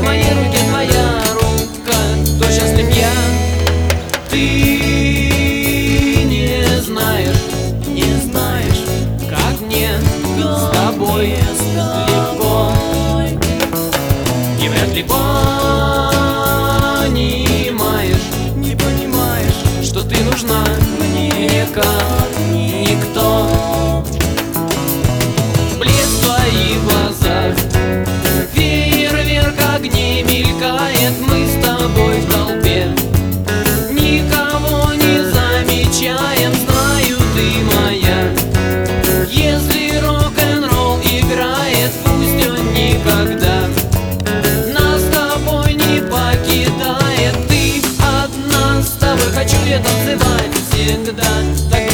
моей руке твоя рука, то счастлив я. Ты не знаешь, как мне с тобой легко. И вряд ли понимаешь, что ты нужна мне как никто. Блеск в твоих глазах, фейерверк огней мелькает. Мы с тобой в толпе, никого не замечаем. Знаю, ты моя. Если рок-н-ролл играет, пусть он никогда нас с тобой не покидает. Ты одна, с тобой хочу я танцевать всегда.